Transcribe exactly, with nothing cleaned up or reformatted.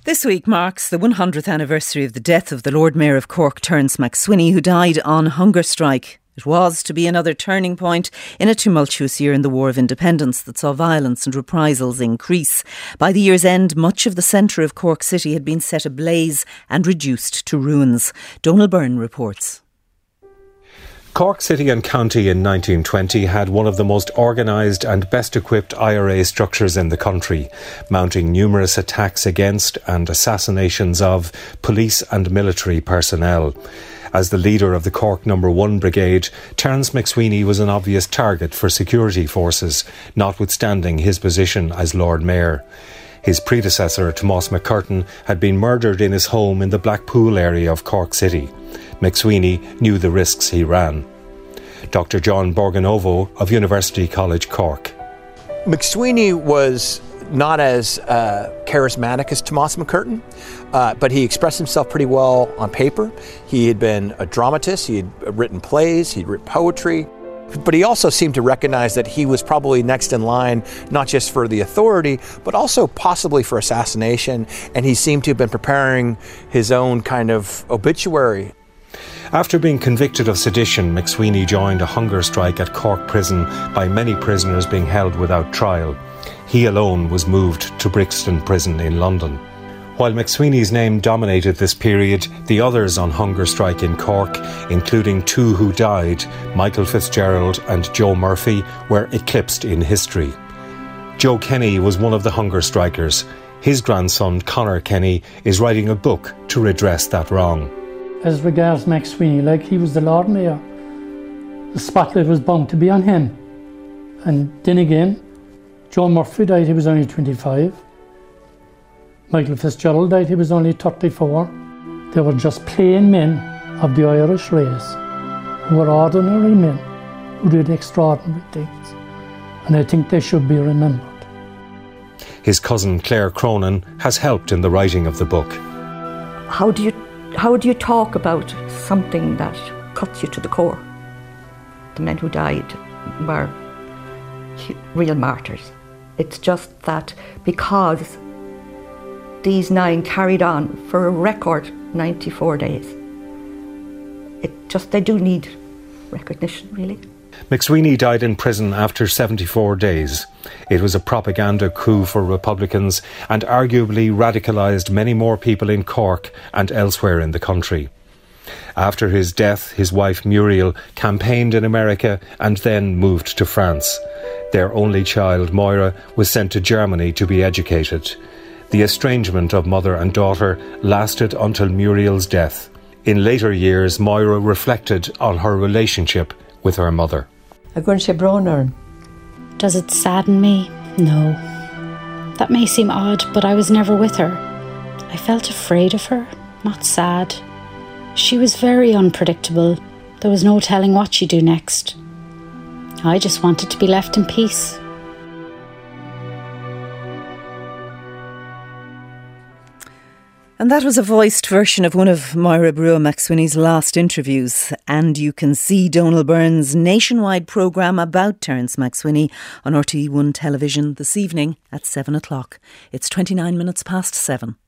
This week marks the one hundredth anniversary of the death of the Lord Mayor of Cork, Terence MacSwiney, who died on hunger strike. It was to be another turning point in a tumultuous year in the War of Independence that saw violence and reprisals increase. By the year's end, much of the centre of Cork City had been set ablaze and reduced to ruins. Donal Byrne reports. Cork City and County in nineteen twenty had one of the most organised and best equipped I R A structures in the country, mounting numerous attacks against and assassinations of police and military personnel. As the leader of the Cork Number One Brigade, Terence MacSwiney was an obvious target for security forces, notwithstanding his position as Lord Mayor. His predecessor, Tomás McCurtain, had been murdered in his home in the Blackpool area of Cork City. MacSwiney knew the risks he ran. Doctor John Borgonovo of University College Cork. MacSwiney was not as uh, charismatic as Tomás McCurtain, uh, but he expressed himself pretty well on paper. He had been a dramatist, he had written plays, he'd written poetry, but he also seemed to recognize that he was probably next in line, not just for the authority, but also possibly for assassination, and he seemed to have been preparing his own kind of obituary. After being convicted of sedition, MacSwiney joined a hunger strike at Cork Prison by many prisoners being held without trial. He alone was moved to Brixton Prison in London. While MacSwiney's name dominated this period, the others on hunger strike in Cork, including two who died, Michael Fitzgerald and Joe Murphy, were eclipsed in history. Joe Kenny was one of the hunger strikers. His grandson, Conor Kenny, is writing a book to redress that wrong. As regards MacSwiney, like he was the Lord Mayor, the spotlight was bound to be on him. And then again, Joe Murphy died, he was only twenty-five. Michael Fitzgerald died, he was only thirty-four. They were just plain men of the Irish race, who were ordinary men who did extraordinary things. And I think they should be remembered. His cousin Claire Cronin has helped in the writing of the book. How do you How do you talk about something that cuts you to the core? The men who died were real martyrs. It's just that because these nine carried on for a record ninety-four days, it just, they do need recognition, really. MacSwiney died in prison after seventy-four days. It was a propaganda coup for Republicans and arguably radicalised many more people in Cork and elsewhere in the country. After his death, his wife Muriel campaigned in America and then moved to France. Their only child, Moira, was sent to Germany to be educated. The estrangement of mother and daughter lasted until Muriel's death. In later years, Moira reflected on her relationship with her mother. I'm going to say Bronern. Does it sadden me? No. That may seem odd, but I was never with her. I felt afraid of her, not sad. She was very unpredictable. There was no telling what she'd do next. I just wanted to be left in peace. And that was a voiced version of one of Moira Brua MacSwiney's last interviews. And you can see Donal Byrne's nationwide programme about Terence MacSwiney on R T E one television this evening at seven o'clock. It's twenty-nine minutes past seven.